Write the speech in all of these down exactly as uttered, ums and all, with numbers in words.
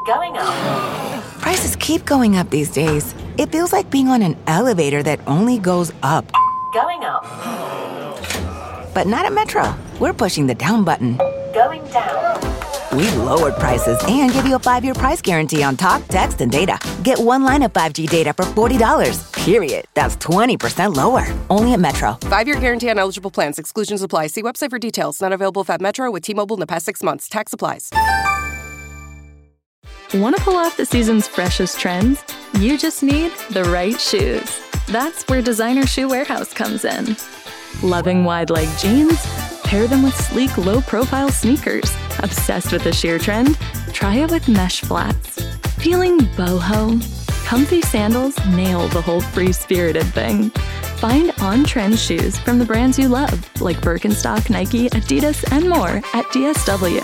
Going up. Prices keep going up these days. It feels like being on an elevator that only goes up. Going up. But not at Metro. We're pushing the down button. Going down. We've lowered prices and give you a five-year price guarantee on talk, text, and data. Get one line of five G data for forty dollars. Period. That's twenty percent lower. Only at Metro. Five-year guarantee on eligible plans. Exclusions apply. See website for details. Not available at Metro with T-Mobile in the past six months. Tax applies. Want to pull off the season's freshest trends? You just need the right shoes. That's where Designer Shoe Warehouse comes in. Loving wide-leg jeans? Pair them with sleek, low-profile sneakers. Obsessed with the sheer trend? Try it with mesh flats. Feeling boho? Comfy sandals nail the whole free-spirited thing. Find on-trend shoes from the brands you love, like Birkenstock, Nike, Adidas, and more at D S W.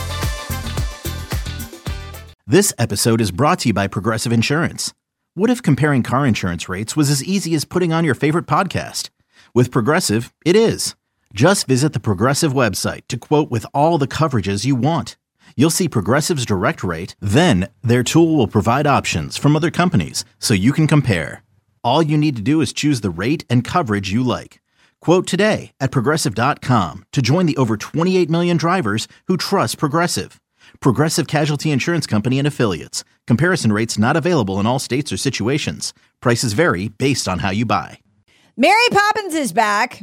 This episode is brought to you by Progressive Insurance. What if comparing car insurance rates was as easy as putting on your favorite podcast? With Progressive, it is. Just visit the Progressive website to quote with all the coverages you want. You'll see Progressive's direct rate, then their tool will provide options from other companies so you can compare. All you need to do is choose the rate and coverage you like. Quote today at Progressive dot com to join the over twenty-eight million drivers who trust Progressive. Progressive Casualty Insurance Company and Affiliates. Comparison rates not available in all states or situations. Prices vary based on how you buy. Mary Poppins is back.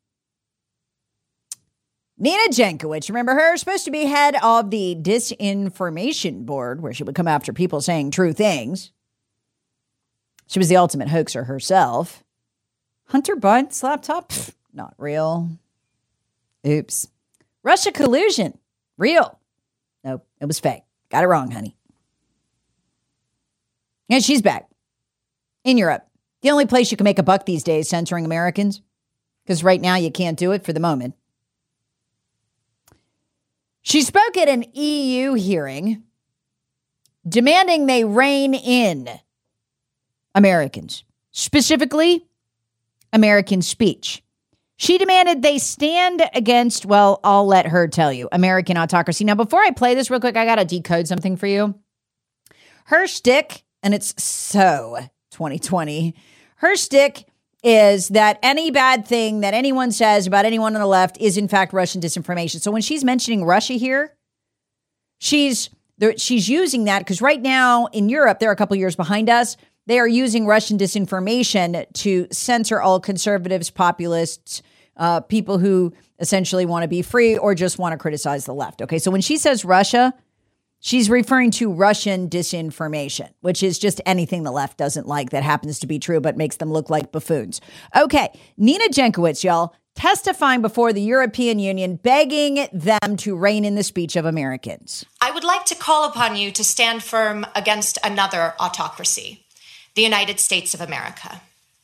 Nina Jankowicz, remember her? Supposed to be head of the disinformation board, where she would come after people saying true things. She was the ultimate hoaxer herself. Hunter Biden's laptop? Pfft, not real. Oops. Russia collusion? Real. Nope, it was fake. Got it wrong, honey. And she's back. In Europe. The only place you can make a buck these days censoring Americans. Because right now you can't do it for the moment. She spoke at an E U hearing demanding they rein in Americans, specifically American speech. She demanded they stand against, well, I'll let her tell you, American autocracy. Now, before I play this real quick, I got to decode something for you. Her shtick, and it's so twenty twenty, her shtick is that any bad thing that anyone says about anyone on the left is in fact Russian disinformation. So when she's mentioning Russia here, she's she's using that because right now in Europe, they're a couple years behind us. They are using Russian disinformation to censor all conservatives, populists, uh, people who essentially want to be free or just want to criticize the left. Okay, so when she says Russia, she's referring to Russian disinformation, which is just anything the left doesn't like that happens to be true, but makes them look like buffoons. Okay, Nina Jankowicz, y'all, testifying before the European Union, begging them to rein in the speech of Americans. I would like to call upon you to stand firm against another autocracy, the United States of America.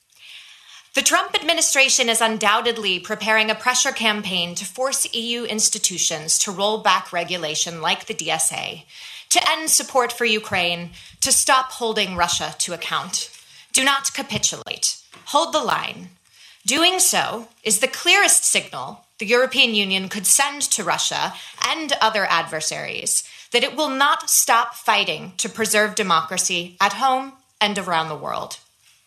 The Trump administration is undoubtedly preparing a pressure campaign to force E U institutions to roll back regulation like the D S A, to end support for Ukraine, to stop holding Russia to account. Do not capitulate. Hold the line. Doing so is the clearest signal the European Union could send to Russia and other adversaries that it will not stop fighting to preserve democracy at home and around the world.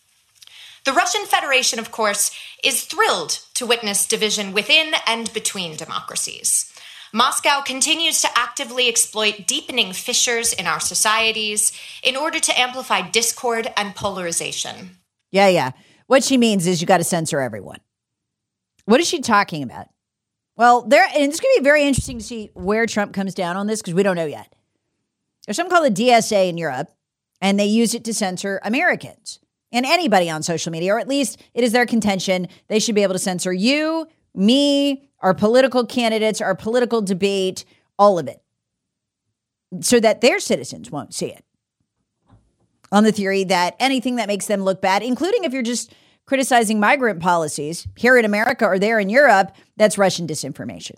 The Russian Federation, of course, is thrilled to witness division within and between democracies. Moscow continues to actively exploit deepening fissures in our societies in order to amplify discord and polarization. Yeah, yeah. What she means is you got to censor everyone. What is she talking about? Well, there, and it's going to be very interesting to see where Trump comes down on this because we don't know yet. There's something called the D S A in Europe, and they use it to censor Americans and anybody on social media, or at least it is their contention they should be able to censor you, me, our political candidates, our political debate, all of it, so that their citizens won't see it. On the theory that anything that makes them look bad, including if you're just criticizing migrant policies here in America or there in Europe, that's Russian disinformation.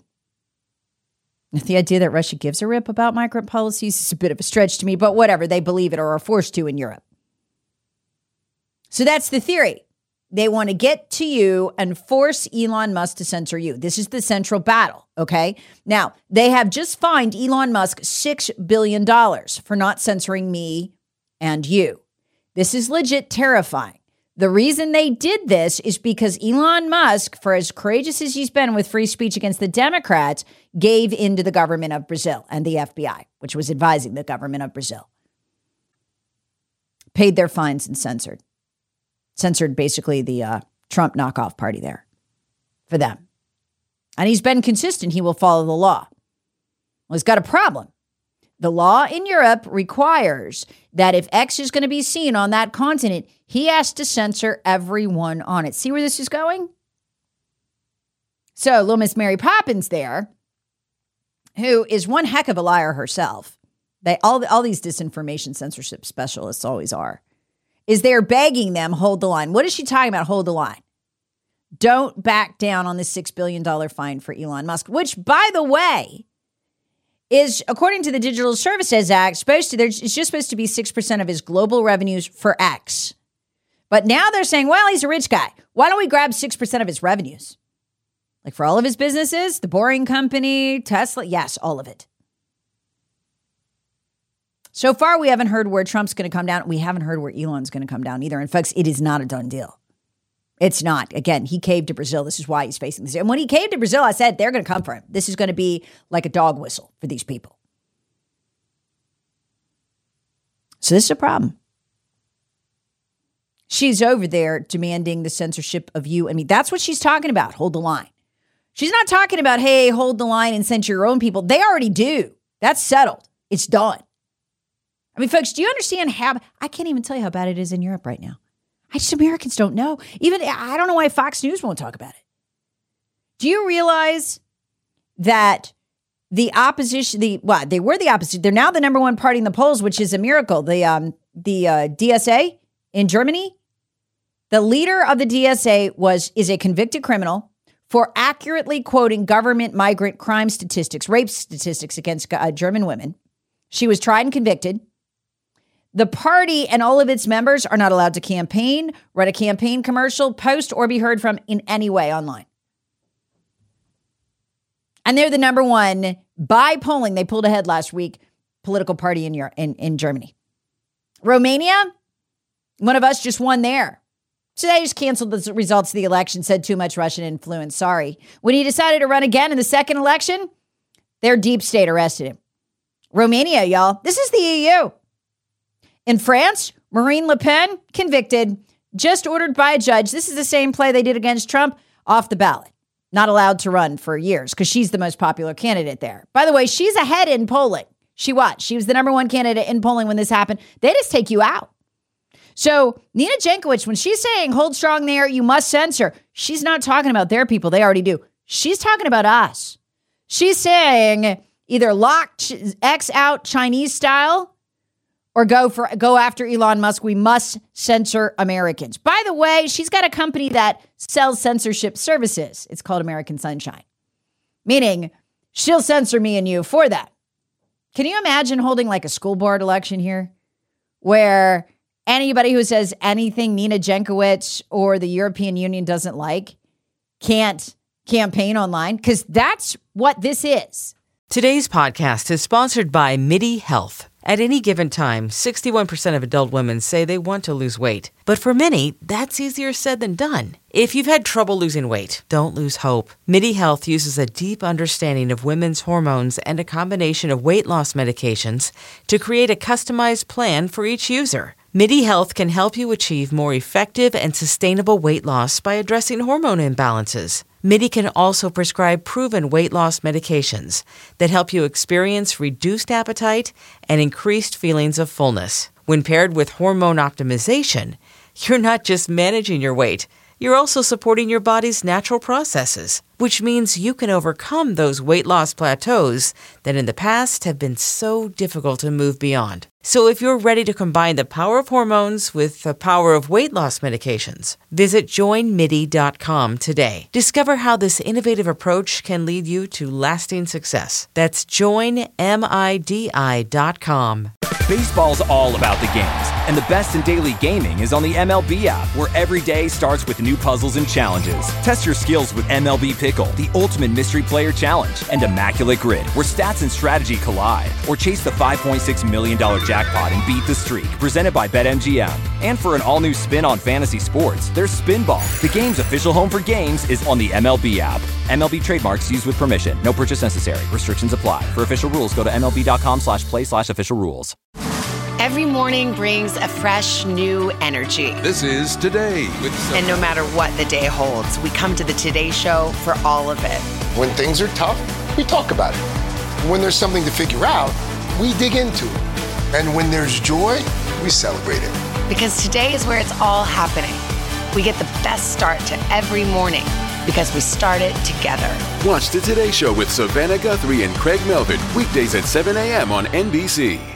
The idea that Russia gives a rip about migrant policies is a bit of a stretch to me, but whatever, they believe it or are forced to in Europe. So that's the theory. They want to get to you and force Elon Musk to censor you. This is the central battle, okay? Now, they have just fined Elon Musk six billion dollars for not censoring me and you. This is legit terrifying. The reason they did this is because Elon Musk, for as courageous as he's been with free speech against the Democrats, gave in to the government of Brazil and the F B I, which was advising the government of Brazil. Paid their fines and censored. Censored basically the uh, Trump knockoff party there for them. And he's been consistent. He will follow the law. Well, he's got a problem. The law in Europe requires that if X is going to be seen on that continent, he has to censor everyone on it. See where this is going? So little Miss Mary Poppins there, who is one heck of a liar herself. They all, all these disinformation censorship specialists always are. Is they're begging them, hold the line. What is she talking about? Hold the line. Don't back down on the six billion dollars fine for Elon Musk, which, by the way, is, according to the Digital Services Act, supposed to, there's, it's just supposed to be six percent of his global revenues for X. But now they're saying, well, he's a rich guy. Why don't we grab six percent of his revenues? Like for all of his businesses, the Boring Company, Tesla, yes, all of it. So far, we haven't heard where Trump's going to come down. We haven't heard where Elon's going to come down either. And folks, it is not a done deal. It's not. Again, he caved to Brazil. This is why he's facing this. And when he caved to Brazil, I said, they're going to come for him. This is going to be like a dog whistle for these people. So this is a problem. She's over there demanding the censorship of you and me. That's what she's talking about. Hold the line. She's not talking about, hey, hold the line and censor your own people. They already do. That's settled. It's done. I mean, folks, do you understand how, I can't even tell you how bad it is in Europe right now. I just, Americans don't know. Even, I don't know why Fox News won't talk about it. Do you realize that the opposition, the, well, they were the opposition. They're now the number one party in the polls, which is a miracle. The, um, the uh, D S A in Germany, the leader of the D S A was, is a convicted criminal for accurately quoting government migrant crime statistics, rape statistics against uh, German women. She was tried and convicted. The party and all of its members are not allowed to campaign, run a campaign commercial, post, or be heard from in any way online. And they're the number one, by polling, they pulled ahead last week, political party in, Europe, in, in Germany. Romania, one of us just won there. So they just canceled the results of the election, said too much Russian influence, sorry. When he decided to run again in the second election, their deep state arrested him. Romania, y'all, this is the E U. In France, Marine Le Pen, convicted, just ordered by a judge. This is the same play they did against Trump, off the ballot. Not allowed to run for years because she's the most popular candidate there. By the way, she's ahead in polling. She what? She was the number one candidate in polling when this happened. They just take you out. So Nina Jankowicz, when she's saying hold strong there, you must censor, she's not talking about their people. They already do. She's talking about us. She's saying either lock X out Chinese style or go for go after Elon Musk. We must censor Americans. By the way, she's got a company that sells censorship services. It's called American Sunshine, meaning she'll censor me and you for that. Can you imagine holding like a school board election here where anybody who says anything Nina Jankowicz or the European Union doesn't like can't campaign online? Because that's what this is. Today's podcast is sponsored by MIDI Health. At any given time, sixty-one percent of adult women say they want to lose weight. But for many, that's easier said than done. If you've had trouble losing weight, don't lose hope. MIDI Health uses a deep understanding of women's hormones and a combination of weight loss medications to create a customized plan for each user. MIDI Health can help you achieve more effective and sustainable weight loss by addressing hormone imbalances. MIDI can also prescribe proven weight loss medications that help you experience reduced appetite and increased feelings of fullness. When paired with hormone optimization, you're not just managing your weight, you're also supporting your body's natural processes, which means you can overcome those weight loss plateaus that in the past have been so difficult to move beyond. So if you're ready to combine the power of hormones with the power of weight loss medications, visit join midi dot com today. Discover how this innovative approach can lead you to lasting success. That's join midi dot com. Baseball's all about the games. And the best in daily gaming is on the M L B app, where every day starts with new puzzles and challenges. Test your skills with M L B Pickle, the ultimate mystery player challenge, and Immaculate Grid, where stats and strategy collide. Or chase the five point six million dollars jackpot and beat the streak, presented by BetMGM. And for an all-new spin on fantasy sports, there's Spinball. The game's official home for games is on the M L B app. M L B trademarks used with permission. No purchase necessary. Restrictions apply. For official rules, go to MLB.com slash play slash official rules. Every morning brings a fresh, new energy. This is Today with Sophie. And no matter what the day holds, we come to the Today Show for all of it. When things are tough, we talk about it. When there's something to figure out, we dig into it. And when there's joy, we celebrate it. Because today is where it's all happening. We get the best start to every morning because we start it together. Watch the Today Show with Savannah Guthrie and Craig Melvin, weekdays at seven a.m. on N B C.